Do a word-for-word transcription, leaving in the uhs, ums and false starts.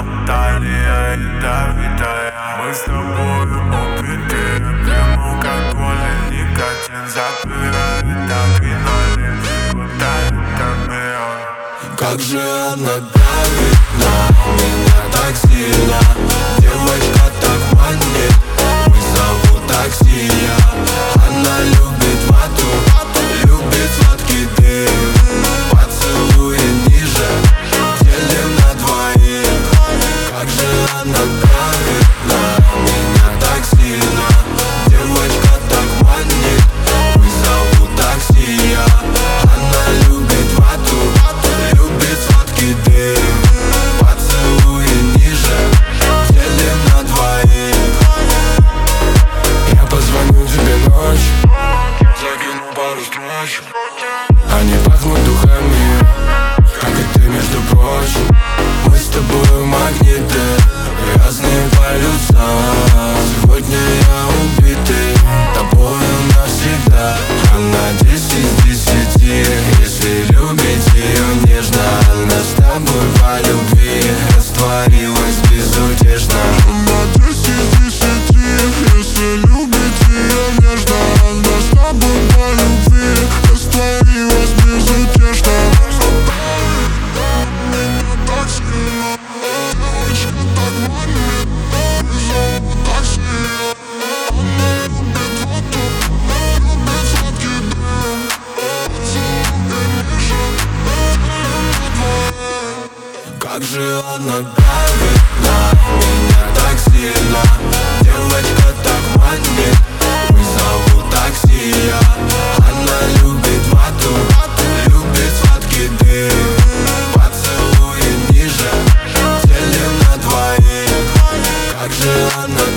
талия ядовитая. Мы с тобой убиты, пьем алкоголь и никотин. Запирает адреналин, куда это меня? Как же она давит на меня так сильно. Девочка так манит, вызову такси я. Она любит вату, любит сладкий дым. Поцелуй ниже, делим на двоих. Как же она давит на меня так сильно. Девочка так манит, вызову такси я. Она любит вату, любит сладкий дым. Поцелуй ниже, делим на двоих. Я позвоню тебе ночью, закину пару строчек. Они пахнут духами, как и ты, между прочим. Мы с тобой магниты, разные полюса. Сегодня я убитый, тобою навсегда. Она десять из десяти, если любить ее нежно. Она с тобой по любви растворилась безутешно. Она десять из десяти, если любить ее нежно. Она с тобой по любви растворилась безутешно. Меня так сильно, девочка так манит, вызову такси я. Она любит вату, любит сладкий дым. Поцелуй ниже, делим на двоих. Как же она давит на меня так сильно. Девочка так манит, вызову такси я. Она любит вату, любит сладкий дым. Поцелуй ниже, делим на двоих. Как же она